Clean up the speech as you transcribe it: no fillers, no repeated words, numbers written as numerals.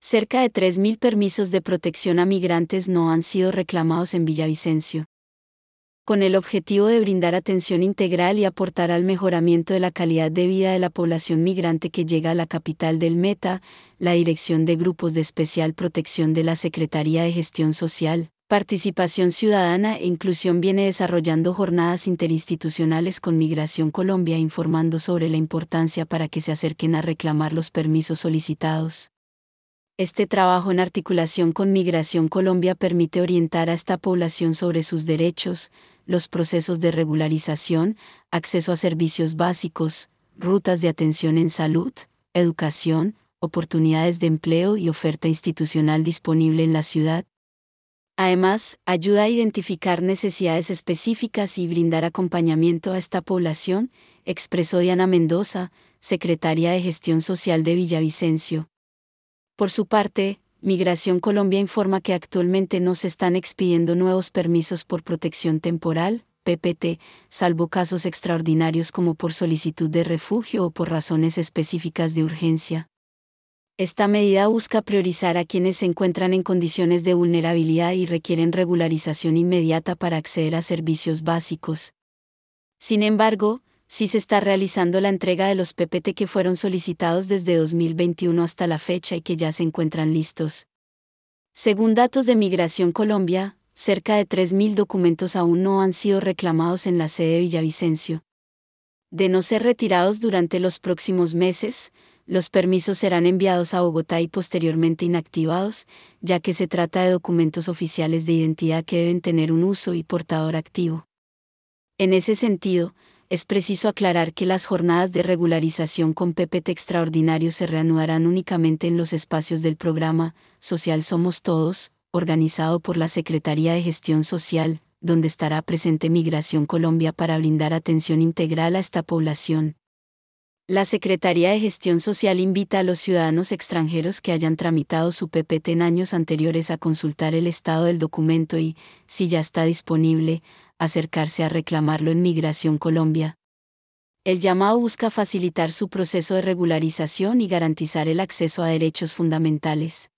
Cerca de 3.000 permisos de protección a migrantes no han sido reclamados en Villavicencio. Con el objetivo de brindar atención integral y aportar al mejoramiento de la calidad de vida de la población migrante que llega a la capital del Meta, la Dirección de Grupos de Especial Protección de la Secretaría de Gestión Social, Participación Ciudadana e Inclusión viene desarrollando jornadas interinstitucionales con Migración Colombia informando sobre la importancia para que se acerquen a reclamar los permisos solicitados. Este trabajo en articulación con Migración Colombia permite orientar a esta población sobre sus derechos, los procesos de regularización, acceso a servicios básicos, rutas de atención en salud, educación, oportunidades de empleo y oferta institucional disponible en la ciudad. Además, ayuda a identificar necesidades específicas y brindar acompañamiento a esta población, expresó Diana Mendoza, secretaria de Gestión Social de Villavicencio. Por su parte, Migración Colombia informa que actualmente no se están expidiendo nuevos permisos por protección temporal, PPT, salvo casos extraordinarios como por solicitud de refugio o por razones específicas de urgencia. Esta medida busca priorizar a quienes se encuentran en condiciones de vulnerabilidad y requieren regularización inmediata para acceder a servicios básicos. Sin embargo, sí se está realizando la entrega de los PPT que fueron solicitados desde 2021 hasta la fecha y que ya se encuentran listos. Según datos de Migración Colombia, cerca de 3.000 documentos aún no han sido reclamados en la sede de Villavicencio. De no ser retirados durante los próximos meses, los permisos serán enviados a Bogotá y posteriormente inactivados, ya que se trata de documentos oficiales de identidad que deben tener un uso y portador activo. En ese sentido, es preciso aclarar que las jornadas de regularización con PPT extraordinario se reanudarán únicamente en los espacios del programa Social Somos Todos, organizado por la Secretaría de Gestión Social, donde estará presente Migración Colombia para brindar atención integral a esta población. La Secretaría de Gestión Social invita a los ciudadanos extranjeros que hayan tramitado su PPT en años anteriores a consultar el estado del documento y, si ya está disponible, acercarse a reclamarlo en Migración Colombia. El llamado busca facilitar su proceso de regularización y garantizar el acceso a derechos fundamentales.